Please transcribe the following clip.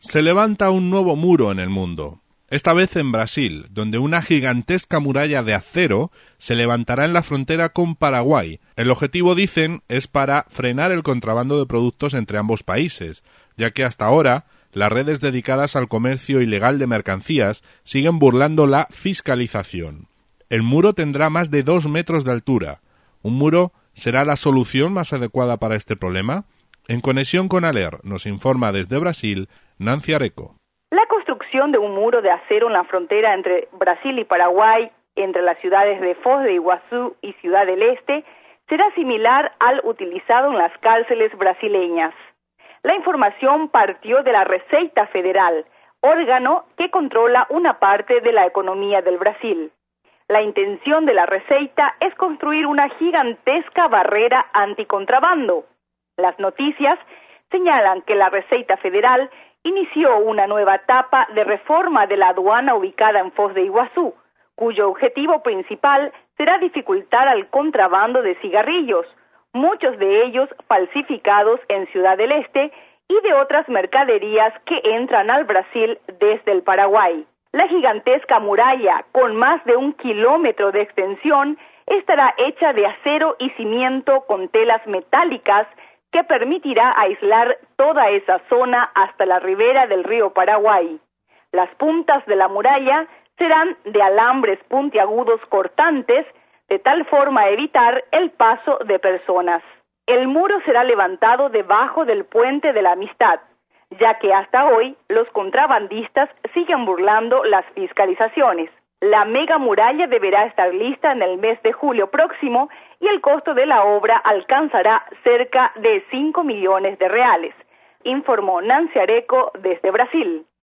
Se levanta un nuevo muro en el mundo, esta vez en Brasil, donde una gigantesca muralla de acero se levantará en la frontera con Paraguay. El objetivo, dicen, es para frenar el contrabando de productos entre ambos países, ya que hasta ahora las redes dedicadas al comercio ilegal de mercancías siguen burlando la fiscalización. El muro tendrá más de 2 metros de altura. ¿Un muro será la solución más adecuada para este problema? En conexión con ALER, nos informa desde Brasil Nancy Areco. La construcción de un muro de acero en la frontera entre Brasil y Paraguay, entre las ciudades de Foz de Iguazú y Ciudad del Este, será similar al utilizado en las cárceles brasileñas. La información partió de la Receita Federal, órgano que controla una parte de la economía del Brasil. La intención de la Receita es construir una gigantesca barrera anticontrabando. Las noticias señalan que la Receita Federal inició una nueva etapa de reforma de la aduana ubicada en Foz de Iguazú, cuyo objetivo principal será dificultar el contrabando de cigarrillos, muchos de ellos falsificados en Ciudad del Este, y de otras mercaderías que entran al Brasil desde el Paraguay. La gigantesca muralla, con más de 1 kilómetro de extensión, estará hecha de acero y cimiento con telas metálicas que permitirá aislar toda esa zona hasta la ribera del río Paraguay. Las puntas de la muralla serán de alambres puntiagudos cortantes, de tal forma a evitar el paso de personas. El muro será levantado debajo del Puente de la Amistad, ya que hasta hoy los contrabandistas siguen burlando las fiscalizaciones. La mega muralla deberá estar lista en el mes de julio próximo y el costo de la obra alcanzará cerca de 5 millones de reales, informó Nancy Areco desde Brasil.